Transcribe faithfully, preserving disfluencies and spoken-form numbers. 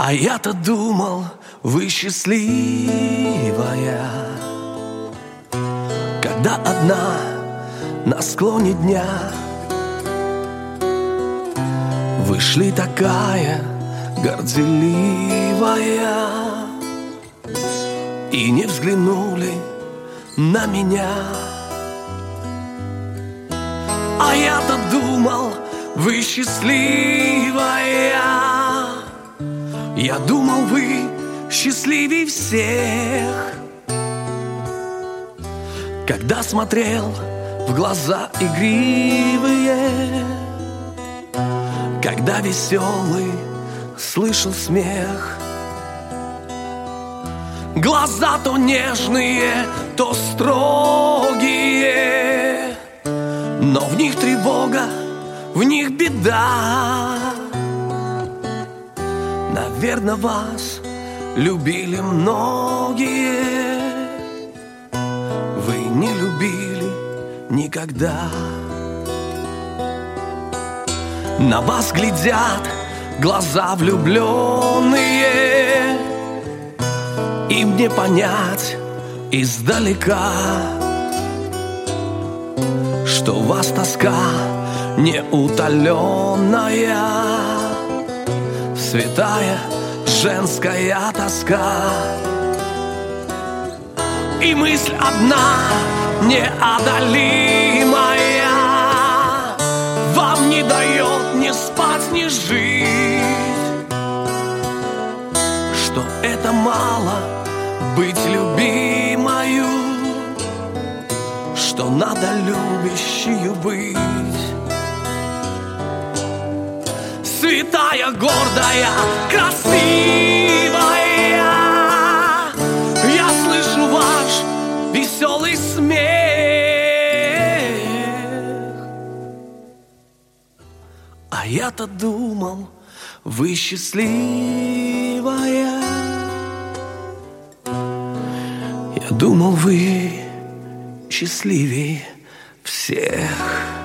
А я-то думал, вы счастливая, когда одна на склоне дня вы шли такая горделивая и не взглянули на меня. А я-то думал, вы счастливая, я думал, вы счастливей всех, когда смотрел в глаза игривые, когда веселый слышал смех. Глаза то нежные, то строгие, но в них тревога, в них беда. Наверно, вас любили многие, вы не любили никогда. На вас глядят глаза влюбленные, им не понять издалека, что у вас тоска неутоленная, святая женская тоска. И мысль одна неодолимая вам не дает ни спать, ни жить, что это мало быть любимою, что надо любящую быть. Святая, гордая, красивая, я слышу ваш веселый смех. А я-то думал, вы счастливая, я думал, вы счастливее всех.